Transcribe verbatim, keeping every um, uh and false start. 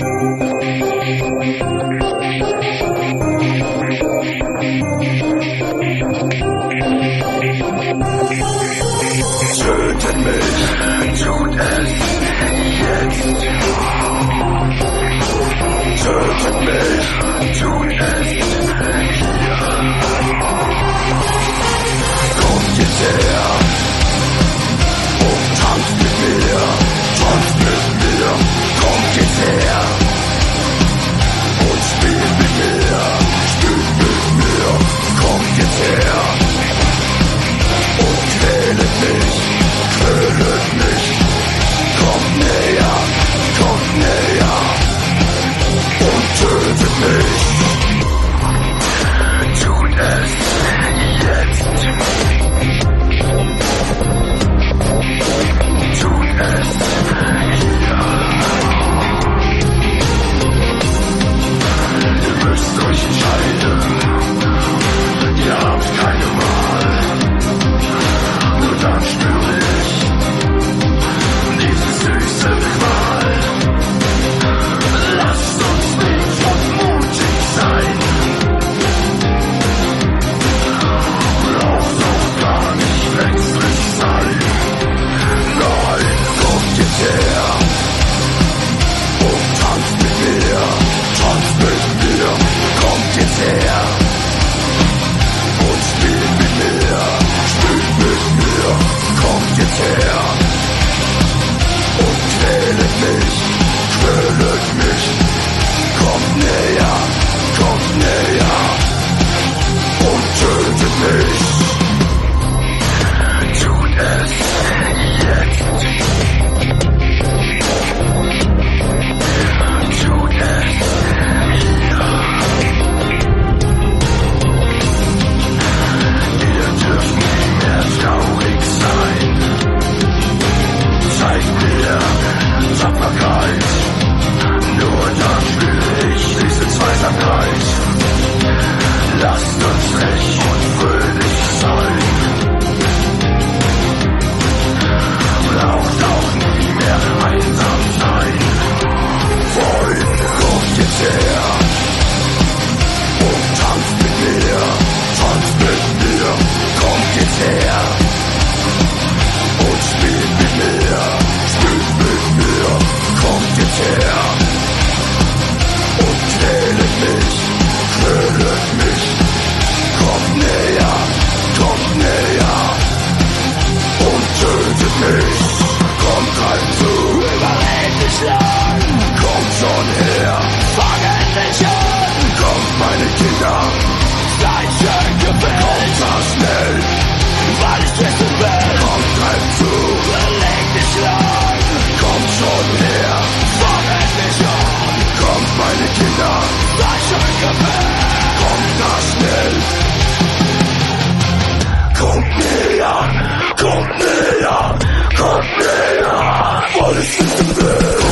Tötet mich, tut es jetzt. Tötet mich, tut es hier. Kommt jetzt her und tanzt mit mir, tanzt mit mir. Kommt jetzt her und spielt mit mir, spielt mit mir. Kommt jetzt her und quälet mich, quälet mich. Kommt näher, kommt näher und tötet mich. Tut es jetzt. Tut es hier. Ihr müsst euch entscheiden. Ihr habt keine Wahl. Nur dann spüre ich diese süße Qual. Lasst uns nicht unmutig sein. Braucht auch gar nicht ängstlich sein. Nein, kommt jetzt her und tanzt mit mir, tanzt mit mir. Kommt jetzt her und spielt mit mir, spielt mit mir. Kommt jetzt her und quälet mich, quälet mich. Kommt näher, kommt näher und tötet mich. Tut es jetzt. Tut es hier. Ihr dürft nicht mehr traurig sein. Zeigt mir Tapferkeit. Nur dann spüre ich diese Zweisamkeit. Lasst uns frech und fröhlich sein. Braucht auch nie mehr einsam sein. Freunde, kommt jetzt her und tanzt mit mir, tanzt mit mir. Kommt jetzt her und spielt mit mir, spielt mit mir. Kommt jetzt her und quälet mich, quälet mich. Kommt näher, kommt näher und tötet mich. Kommt rein zu, überlebt dich lang. Kommt schon her, fangen mich an. Kommt meine Kinder, seid schön gewählt. Kommt da schnell, weil ich wissen will. Kommt rein zu, überlebt dich lang. Kommt schon her, fangen mich an. Kommt meine Kinder, seid schön gewählt. Kommt da schnell. Kommt näher, kommt näher, kommt näher, weil ich wissen will.